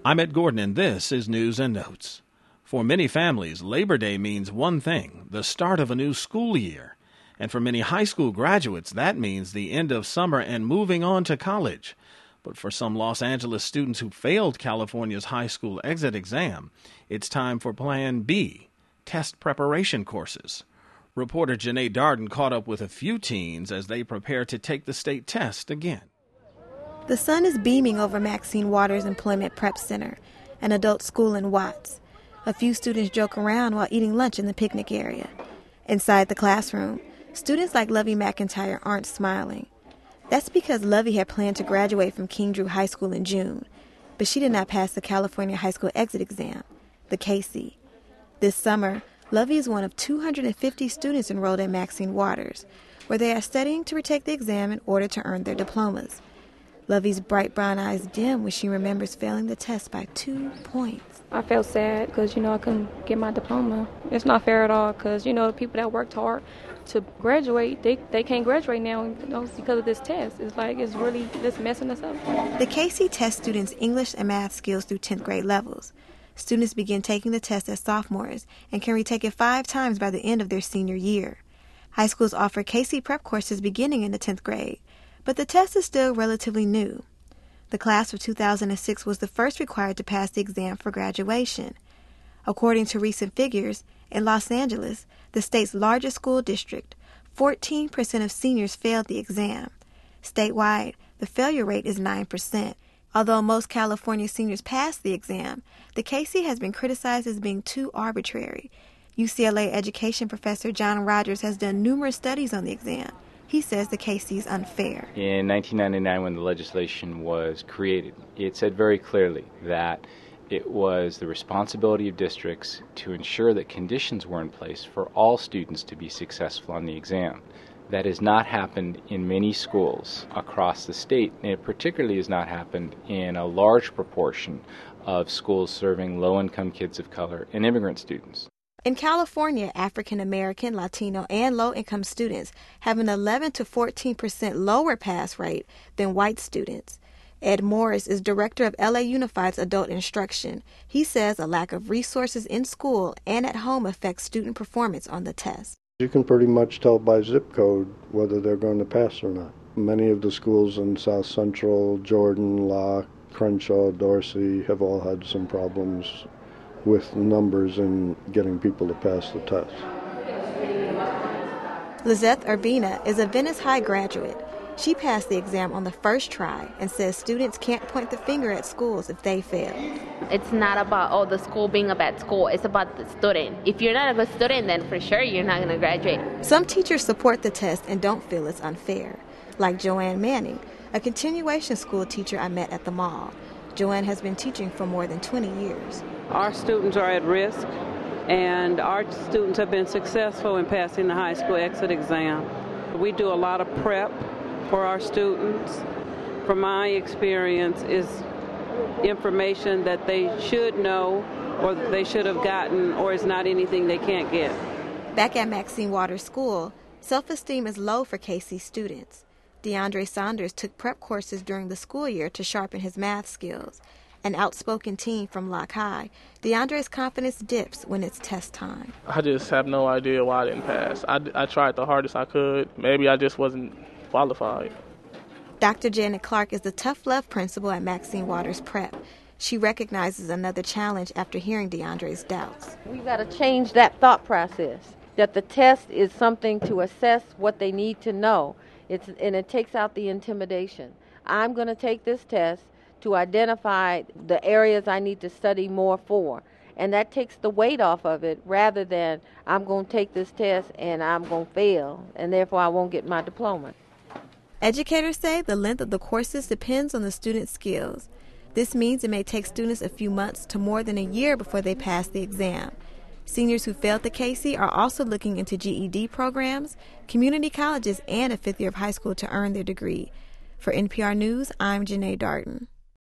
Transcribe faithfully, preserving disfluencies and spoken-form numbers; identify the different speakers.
Speaker 1: I'm Ed Gordon, and this is News and Notes. For many families, Labor Day means one thing, the start of a new school year. And for many high school graduates, that means the end of summer and moving on to college. But for some Los Angeles students who failed California's high school exit exam, it's time for Plan B, test preparation courses. Reporter Janae Darden caught up with a few teens as they prepare to take the state test again.
Speaker 2: The sun is beaming over Maxine Waters Employment Prep Center, an adult school in Watts. A few students joke around while eating lunch in the picnic area. Inside the classroom, students like Lovey McIntyre aren't smiling. That's because Lovey had planned to graduate from King Drew High School in June, but she did not pass the California High School Exit Exam, the K C. This summer, Lovey is one of two hundred fifty students enrolled at Maxine Waters, where they are studying to retake the exam in order to earn their diplomas. Lovey's bright brown eyes dim when she remembers failing the test by two points.
Speaker 3: I felt sad because, you know, I couldn't get my diploma. It's not fair at all because, you know, the people that worked hard to graduate, they, they can't graduate now, you know, because of this test. It's like it's really just messing us up.
Speaker 2: The K C tests students' English and math skills through tenth grade levels. Students begin taking the test as sophomores and can retake it five times by the end of their senior year. High schools offer K C prep courses beginning in the tenth grade. But the test is still relatively new. The class of two thousand six was the first required to pass the exam for graduation. According to recent figures, in Los Angeles, the state's largest school district, fourteen percent of seniors failed the exam. Statewide, the failure rate is nine percent. Although most California seniors passed the exam, the K C has been criticized as being too arbitrary. U C L A education professor John Rogers has done numerous studies on the exam. He says the K C is unfair.
Speaker 4: In nineteen ninety-nine, when the legislation was created, it said very clearly that it was the responsibility of districts to ensure that conditions were in place for all students to be successful on the exam. That has not happened in many schools across the state, and it particularly has not happened in a large proportion of schools serving low-income kids of color and immigrant students.
Speaker 2: In California, African American, Latino, and low-income students have an eleven to fourteen percent lower pass rate than white students. Ed Morris is director of L A Unified's adult instruction. He says a lack of resources in school and at home affects student performance on the test.
Speaker 5: You can pretty much tell by zip code whether they're going to pass or not. Many of the schools in South Central, Jordan, Locke, Crenshaw, Dorsey have all had some problems with numbers and getting people to pass the test.
Speaker 2: Lizeth Urbina is a Venice High graduate. She passed the exam on the first try and says students can't point the finger at schools if they fail.
Speaker 6: It's not about, oh, the school being a bad school. It's about the student. If you're not a good student, then for sure you're not going to graduate.
Speaker 2: Some teachers support the test and don't feel it's unfair, like Joanne Manning, a continuation school teacher I met at the mall. Joanne has been teaching for more than twenty years.
Speaker 7: Our students are at risk, and our students have been successful in passing the high school exit exam. We do a lot of prep for our students. From my experience, is information that they should know or that they should have gotten, or is not anything they can't get.
Speaker 2: Back at Maxine Waters School, self-esteem is low for K C students. DeAndre Saunders took prep courses during the school year to sharpen his math skills. An outspoken teen from Locke High, DeAndre's confidence dips when it's test time.
Speaker 8: I just have no idea why I didn't pass. I, I tried the hardest I could. Maybe I just wasn't qualified.
Speaker 2: Doctor Janet Clark is the tough love principal at Maxine Waters Prep. She recognizes another challenge after hearing DeAndre's doubts.
Speaker 9: We've got to change that thought process, that the test is something to assess what they need to know. It's, and it takes out the intimidation. I'm going to take this test to identify the areas I need to study more for. And that takes the weight off of it rather than I'm going to take this test and I'm going to fail, and therefore I won't get my diploma.
Speaker 2: Educators say the length of the courses depends on the student's skills. This means it may take students a few months to more than a year before they pass the exam. Seniors who failed the K C are also looking into G E D programs, community colleges, and a fifth year of high school to earn their degree. For N P R News, I'm Janae Darden.